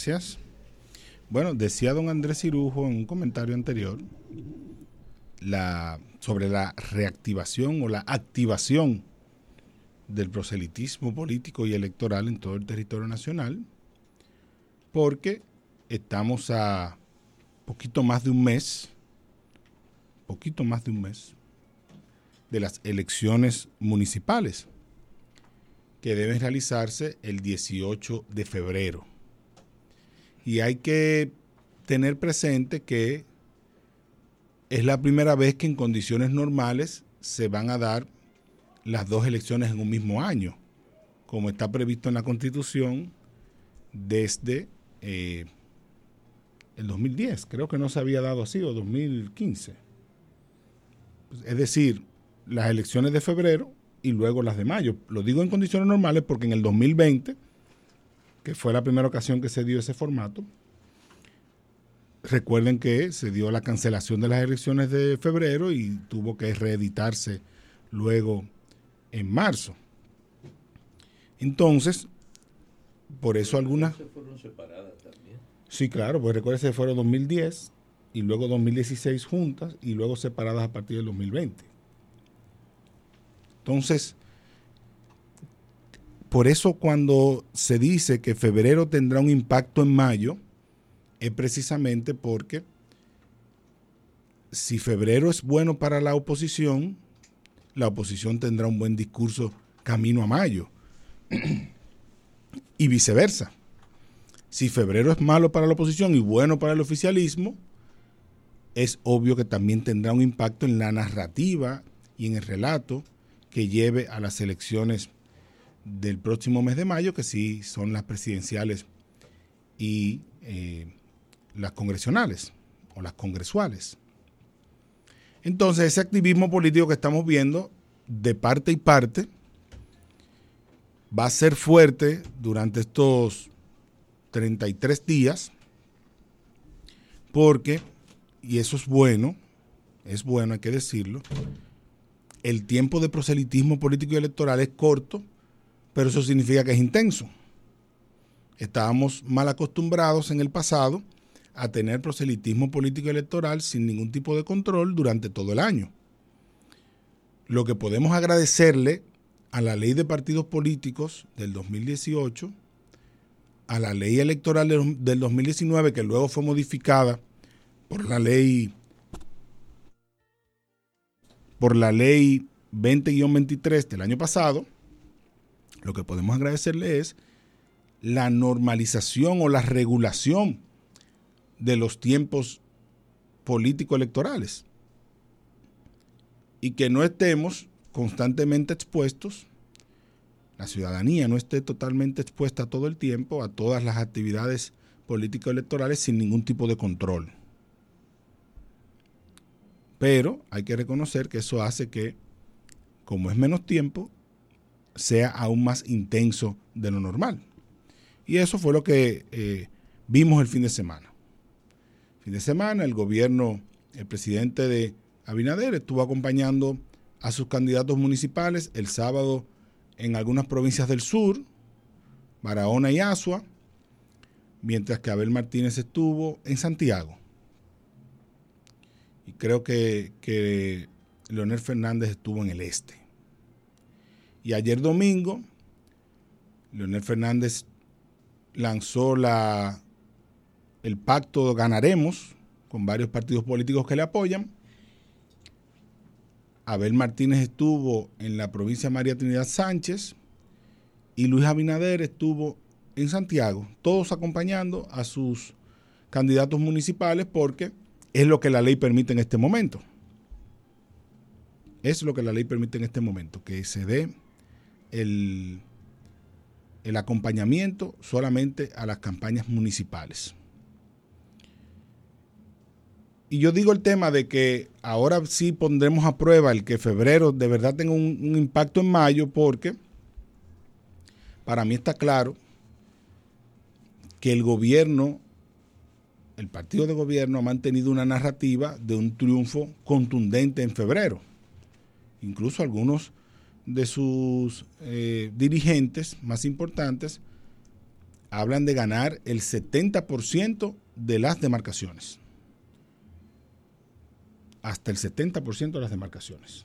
Gracias. Bueno, decía don Andrés Cirujo en un comentario anterior sobre la reactivación o la activación del proselitismo político y electoral en todo el territorio nacional, porque estamos a poquito más de un mes de las elecciones municipales que deben realizarse el 18 de febrero. Y hay que tener presente que es la primera vez que en condiciones normales se van a dar las dos elecciones en un mismo año, como está previsto en la Constitución desde el 2010. Creo que no se había dado así, o 2015. Es decir, las elecciones de febrero y luego las de mayo. Lo digo en condiciones normales porque en el 2020, que fue la primera ocasión que se dio ese formato, recuerden que se dio la cancelación de las elecciones de febrero y tuvo que reeditarse luego en marzo. Entonces, por eso algunas... ¿Se fueron separadas también? Sí, claro, pues recuerden que fueron 2010 y luego 2016 juntas y luego separadas a partir del 2020. Entonces, por eso cuando se dice que febrero tendrá un impacto en mayo, es precisamente porque si febrero es bueno para la oposición tendrá un buen discurso camino a mayo y viceversa. Si febrero es malo para la oposición y bueno para el oficialismo, es obvio que también tendrá un impacto en la narrativa y en el relato que lleve a las elecciones del próximo mes de mayo, que sí son las presidenciales y las congresionales o las congresuales. Entonces, ese activismo político que estamos viendo de parte y parte va a ser fuerte durante estos 33 días porque, y eso es bueno, hay que decirlo, el tiempo de proselitismo político y electoral es corto, pero eso significa que es intenso. Estábamos mal acostumbrados en el pasado a tener proselitismo político y electoral sin ningún tipo de control durante todo el año. Lo que podemos agradecerle a la ley de partidos políticos del 2018, a la ley electoral del 2019, que luego fue modificada por la ley 20-23 del año pasado, lo que podemos agradecerle es la normalización o la regulación de los tiempos político-electorales y que no estemos constantemente expuestos, la ciudadanía no esté totalmente expuesta todo el tiempo a todas las actividades político-electorales sin ningún tipo de control. Pero hay que reconocer que eso hace que, como es menos tiempo, sea aún más intenso de lo normal. Y eso fue lo que vimos el fin de semana. El fin de semana el presidente de Abinader estuvo acompañando a sus candidatos municipales el sábado en algunas provincias del sur, Barahona y Azua, mientras que Abel Martínez estuvo en Santiago. Y creo que Leonel Fernández estuvo en el este. Y ayer domingo, Leonel Fernández lanzó el pacto Ganaremos con varios partidos políticos que le apoyan. Abel Martínez estuvo en la provincia de María Trinidad Sánchez y Luis Abinader estuvo en Santiago, todos acompañando a sus candidatos municipales porque es lo que la ley permite en este momento. Es lo que la ley permite en este momento, que se dé el acompañamiento solamente a las campañas municipales. Y yo digo el tema de que ahora sí pondremos a prueba el que febrero de verdad tenga un impacto en mayo, porque para mí está claro que el gobierno, el partido de gobierno ha mantenido una narrativa de un triunfo contundente en febrero. Incluso algunos de sus dirigentes más importantes hablan de ganar el 70% de las demarcaciones. Hasta el 70% de las demarcaciones.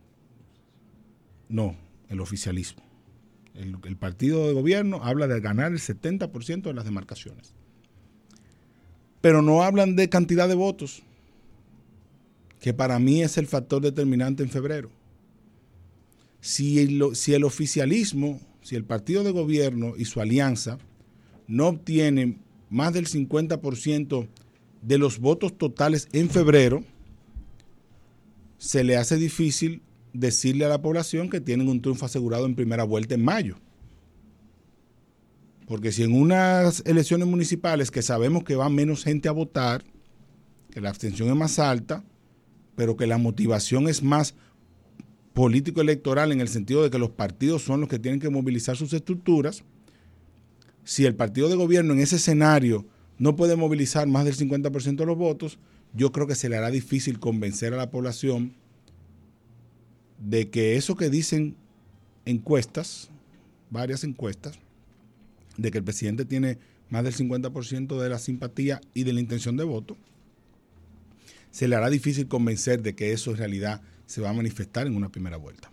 No, el oficialismo. El partido de gobierno habla de ganar el 70% de las demarcaciones. Pero no hablan de cantidad de votos, que para mí es el factor determinante en febrero. Si el oficialismo, si el partido de gobierno y su alianza no obtienen más del 50% de los votos totales en febrero, se le hace difícil decirle a la población que tienen un triunfo asegurado en primera vuelta en mayo. Porque si en unas elecciones municipales que sabemos que va menos gente a votar, que la abstención es más alta, pero que la motivación es más político-electoral en el sentido de que los partidos son los que tienen que movilizar sus estructuras, si el partido de gobierno en ese escenario no puede movilizar más del 50% de los votos, yo creo que se le hará difícil convencer a la población de que eso que dicen encuestas, varias encuestas, de que el presidente tiene más del 50% de la simpatía y de la intención de voto, se le hará difícil convencer de que eso en realidad se va a manifestar en una primera vuelta.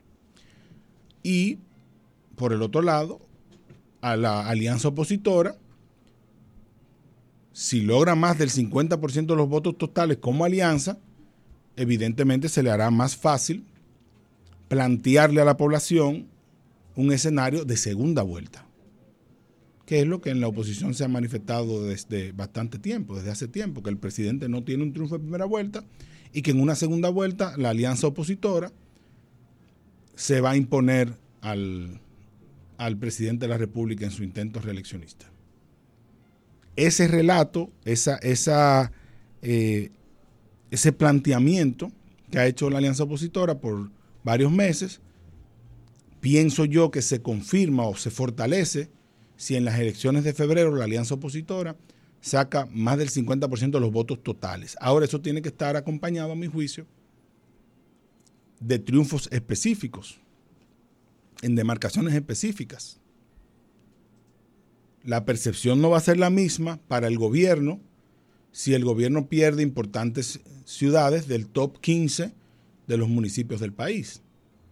Y, por el otro lado, a la alianza opositora, si logra más del 50% de los votos totales como alianza, evidentemente se le hará más fácil plantearle a la población un escenario de segunda vuelta, que es lo que en la oposición se ha manifestado desde bastante tiempo, desde hace tiempo, que el presidente no tiene un triunfo en primera vuelta y que en una segunda vuelta la alianza opositora se va a imponer al presidente de la República en su intento reeleccionista. Ese relato, ese planteamiento que ha hecho la alianza opositora por varios meses, pienso yo que se confirma o se fortalece si en las elecciones de febrero la alianza opositora saca más del 50% de los votos totales. Ahora eso tiene que estar acompañado, a mi juicio, de triunfos específicos, en demarcaciones específicas. La percepción no va a ser la misma para el gobierno si el gobierno pierde importantes ciudades del top 15 de los municipios del país,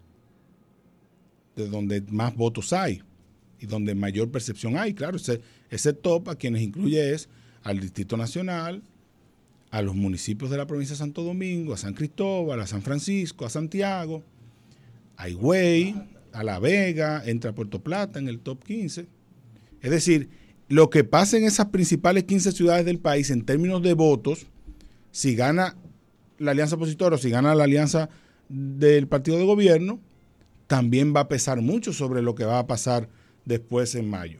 de donde más votos hay y donde mayor percepción hay. Claro, ese top a quienes incluye es al Distrito Nacional, a los municipios de la provincia de Santo Domingo, a San Cristóbal, a San Francisco, a Santiago, a Higüey, a La Vega, entra Puerto Plata en el top 15. Es decir, lo que pasa en esas principales 15 ciudades del país en términos de votos, si gana la alianza opositora o si gana la alianza del partido de gobierno, también va a pesar mucho sobre lo que va a pasar después en mayo.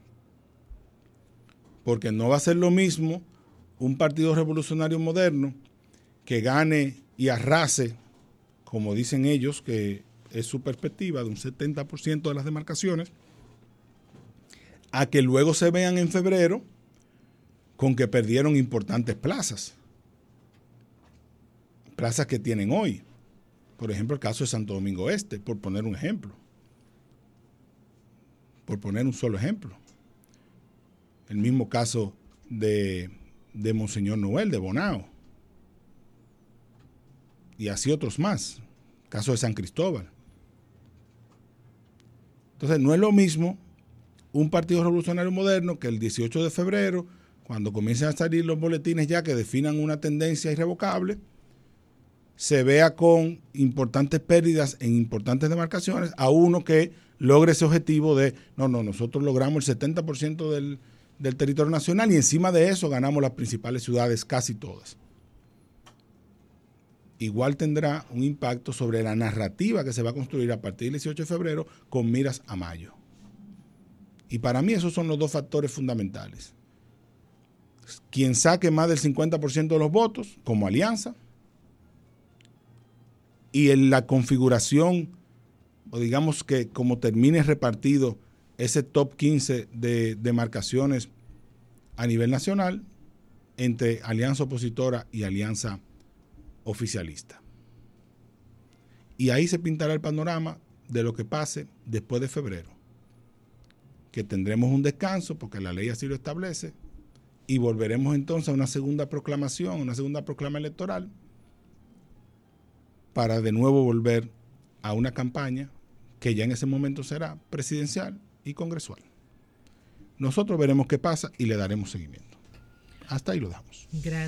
Porque no va a ser lo mismo un partido revolucionario moderno que gane y arrase, como dicen ellos, que es su perspectiva, de un 70% de las demarcaciones, a que luego se vean en febrero con que perdieron importantes plazas. Plazas que tienen hoy. Por ejemplo, el caso de Santo Domingo Este, por poner un ejemplo. Por poner un solo ejemplo. El mismo caso de Monseñor Noel, de Bonao. Y así otros más. Caso de San Cristóbal. Entonces, no es lo mismo un partido revolucionario moderno que el 18 de febrero, cuando comiencen a salir los boletines ya que definan una tendencia irrevocable, se vea con importantes pérdidas en importantes demarcaciones, a uno que logre ese objetivo de, nosotros logramos el 70% del territorio nacional y encima de eso ganamos las principales ciudades, casi todas. Igual tendrá un impacto sobre la narrativa que se va a construir a partir del 18 de febrero con miras a mayo. Y para mí esos son los dos factores fundamentales. Quien saque más del 50% de los votos como alianza y en la configuración, o digamos que como termine repartido ese top 15 de demarcaciones a nivel nacional entre alianza opositora y alianza oficialista. Y ahí se pintará el panorama de lo que pase después de febrero. que tendremos un descanso, porque la ley así lo establece, y volveremos entonces a una segunda proclamación, una segunda proclama electoral, para de nuevo volver a una campaña que ya en ese momento será presidencial y congresual. Nosotros veremos qué pasa y le daremos seguimiento. Hasta ahí lo dejamos. Gracias.